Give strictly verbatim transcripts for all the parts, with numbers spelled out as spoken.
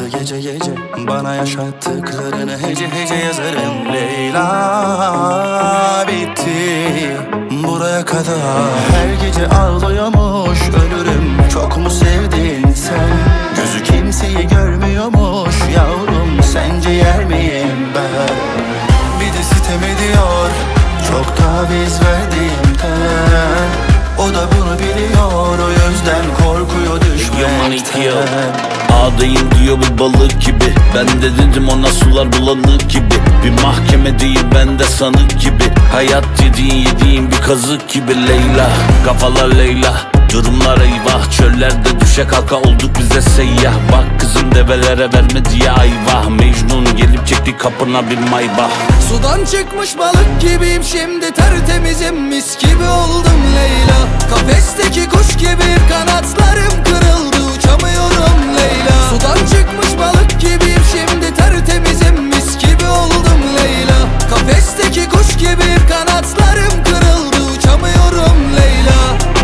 gece gece. Bana yaşattıklarını hece hece yazarım. Leyla bitti buraya kadar. Her gece ağlıyormuş ölürüm, çok mu sevdin sen? Gözü kimseyi görmüyormuş yavrum, sence yer miyim ben? Bir de sitem ediyor, çok taviz verdiğimden. O da bunu biliyor, o yüzden korkuyor düşmekten. Ağdayım diyor bir balık gibi, ben de dedim ona sular bulanık gibi. Bir mahkeme değil ben de sanık gibi. Hayat yediğin yediğin bir kazık gibi. Leyla, kafalar Leyla, durumlar eyvah. Çöllerde düşe kalka olduk bize seyyah. Bak kızım develere verme diye ayvah. Mecnun gelip çekti kapına bir maybah. Sudan çıkmış balık gibiyim şimdi, tertemizim, mis gibi oldum Leyla. Kafesteki kuş gibi kanatlarım kırıldı, uçamıyorum Leyla. Sudan çıkmış balık gibiyim şimdi, tertemizim, mis gibi oldum Leyla. Kafesteki kuş gibi kanatlarım kırıldı, uçamıyorum Leyla.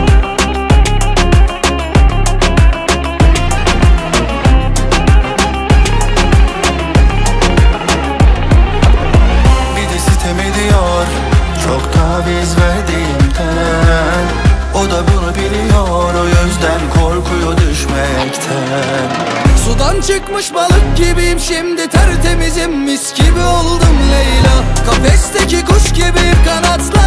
Çok taviz verdiğimden. O da bunu biliyor, o yüzden korkuyor düşmekten. Sudan çıkmış balık gibiyim şimdi, tertemizim, mis gibi oldum Leyla. Kafesteki kuş gibi kanatlar